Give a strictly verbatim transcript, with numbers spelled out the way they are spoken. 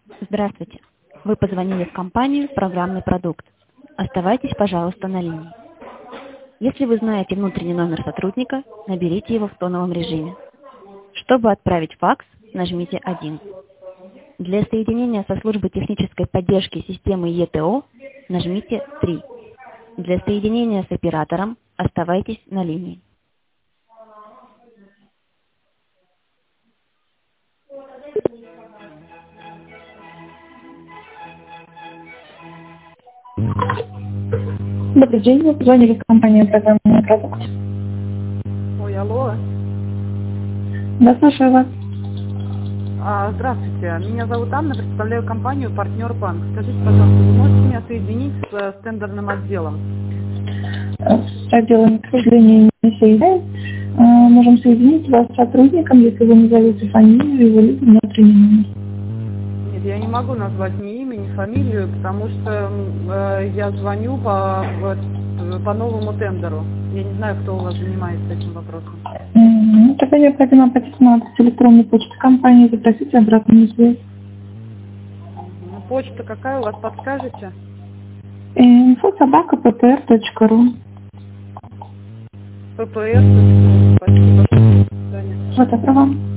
Здравствуйте. Вы позвонили в компанию «Программный продукт». Оставайтесь, пожалуйста, на линии. Если вы знаете внутренний номер сотрудника, наберите его в тоновом режиме. Чтобы отправить факс, нажмите один. Для соединения со службой технической поддержки системы и тэ о нажмите три. Для соединения с оператором оставайтесь на линии. Добрый день, вы позвонили в компанию «Программный продукт». Ой, алло. Да, слушаю вас. А, здравствуйте, меня зовут Анна, представляю компанию «Партнер Банк». Скажите, пожалуйста, вы можете меня соединить с, с тендерным отделом? С отделом, к сожалению, не соединяем. Можем соединить вас с сотрудником, если вы назовете фамилию, его либо внутренний номер. Нет, я не могу назвать ни имя, ни фамилию, потому что э, я звоню по, по новому тендеру. Я не знаю, кто у вас занимается этим вопросом. Mm-hmm. Тогда необходимо обратиться на адрес электронной почты компании, запросить обратную связь. Ну, почта какая у вас, подскажете? инфо собака пэ пэ эр точка ру. пэ пэ эр точка ру. Спасибо. До свидания. Вот, это вам.